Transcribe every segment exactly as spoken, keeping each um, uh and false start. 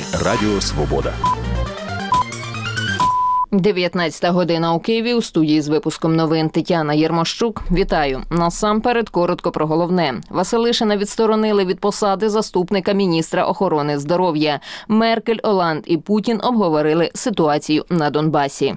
Радіо Свобода. дев'ятнадцята година у Києві. У студії з випуском новин Тетяна Єрмощук. Вітаю. Насамперед, коротко про головне. Василишина відсторонили від посади заступника міністра охорони здоров'я. Меркель, Оланд і Путін обговорили ситуацію на Донбасі.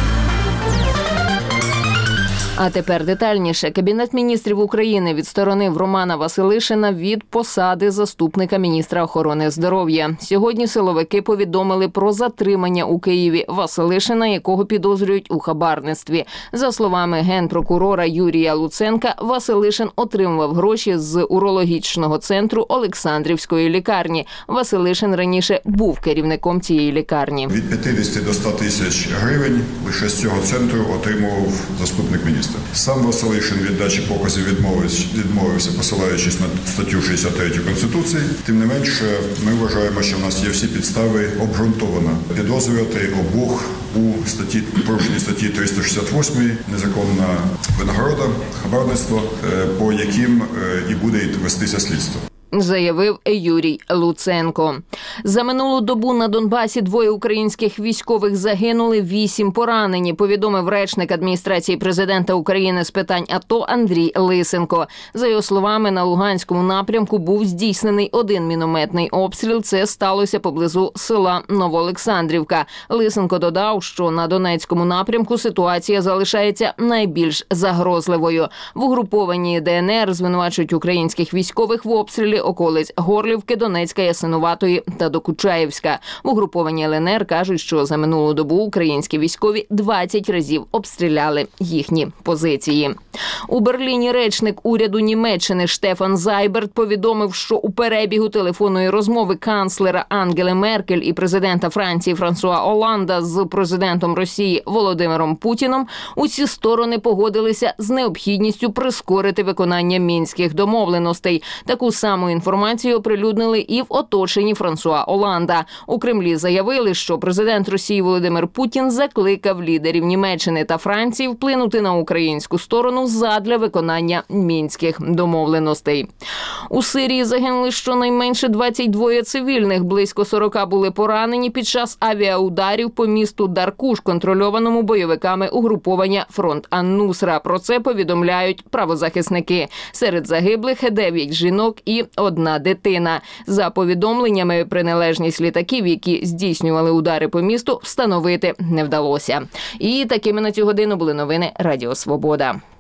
А тепер детальніше. Кабінет міністрів України відсторонив Романа Василишина від посади заступника міністра охорони здоров'я. Сьогодні силовики повідомили про затримання у Києві Василишина, якого підозрюють у хабарництві. За словами генпрокурора Юрія Луценка, Василишин отримував гроші з урологічного центру Олександрівської лікарні. Василишин раніше був керівником цієї лікарні. Від п'ятдесят до ста тисяч гривень лише з цього центру отримував заступник міністра. Сам Василишин від дачі показів відмовився, відмовився, посилаючись на статтю шістдесят три Конституції. Тим не менше, ми вважаємо, що в нас є всі підстави обґрунтовано підозрювати обох у статті, порушенні статті триста шістдесят восьмої незаконна винагорода, хабарництво, по яким і буде вестися слідство. Заявив Юрій Луценко. За минулу добу на Донбасі двоє українських військових загинули, вісім поранені, повідомив речник адміністрації президента України з питань АТО Андрій Лисенко. За його словами, на Луганському напрямку був здійснений один мінометний обстріл. Це сталося поблизу села Новоолександрівка. Лисенко додав, що на Донецькому напрямку ситуація залишається найбільш загрозливою. В угрупованні ДНР звинувачують українських військових в обстрілі околиць Горлівки, Донецька, Ясинуватої та Докучаєвська. В угрупованні ЛНР кажуть, що за минулу добу українські військові двадцять разів обстріляли їхні позиції. У Берліні речник уряду Німеччини Штефан Зайберт повідомив, що у перебігу телефонної розмови канцлера Ангели Меркель і президента Франції Франсуа Оланда з президентом Росії Володимиром Путіном усі сторони погодилися з необхідністю прискорити виконання мінських домовленостей. Таку саму інформацію оприлюднили і в оточенні Франсуа Оланда. У Кремлі заявили, що президент Росії Володимир Путін закликав лідерів Німеччини та Франції вплинути на українську сторону задля виконання мінських домовленостей. У Сирії загинули щонайменше двадцять два цивільних, близько сорок були поранені під час авіаударів по місту Даркуш, контрольованому бойовиками угруповання Фронт Ан-Нусра. Про це повідомляють правозахисники. Серед загиблих дев'ять жінок і одна дитина. За повідомленнями, приналежність літаків, які здійснювали удари по місту, встановити не вдалося. І такими на цю годину були новини Радіо Свобода.